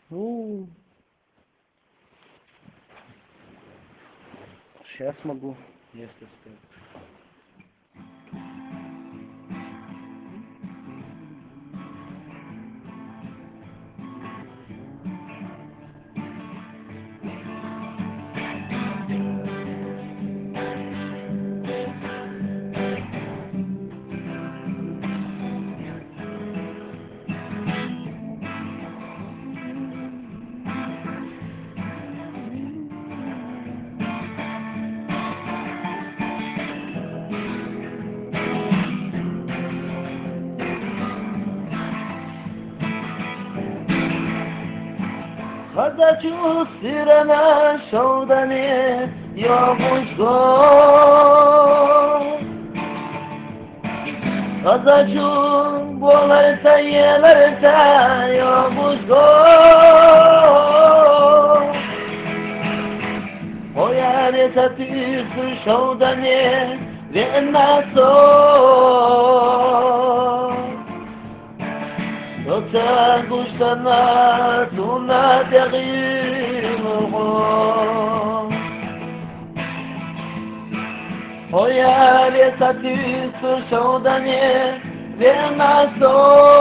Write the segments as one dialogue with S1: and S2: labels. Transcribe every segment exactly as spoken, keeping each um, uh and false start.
S1: Ну, сейчас могу, если стоит. Ходячу сирена шовдани йобучко, Ходячу болерса єлерса йобучко, Оярesa тису шовдани венасо, Yoksa kuşlarına suna değil o. O yâle satüsü şovdani vermezso.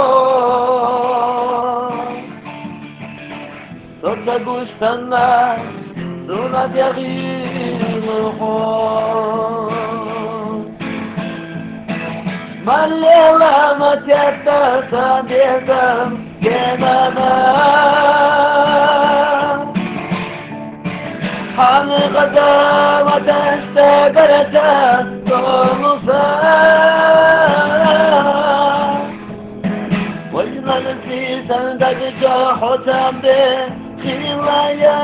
S1: Yoksa kuşlarına suna değil o. Mallela matyatta sabiyedam gemana Hanı gada vatanşta garata doğmuza Vajlanı sisan dagıca hotamde khilaya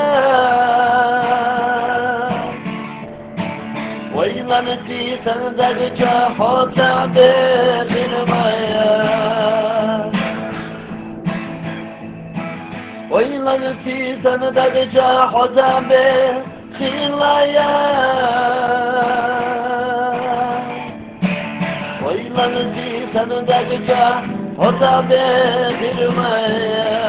S1: Vajlanı sisan dagıca hotamde Vajlanı sisan dagıca hotamde khilaya Vajlanı sisan dagıca hotamde khilaya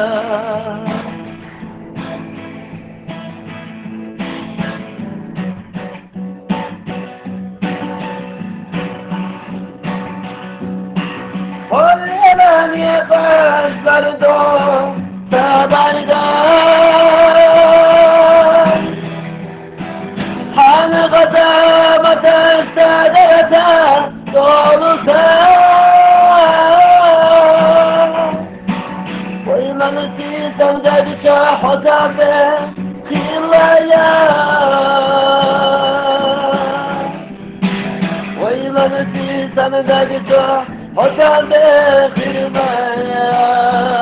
S1: Oyelan yepazlardo tabarda Hanı gadamata sadarata dolusa Oyelan sisan dagıca hotabe khilaya Oyelan sisan dagıca Hotamde firmaya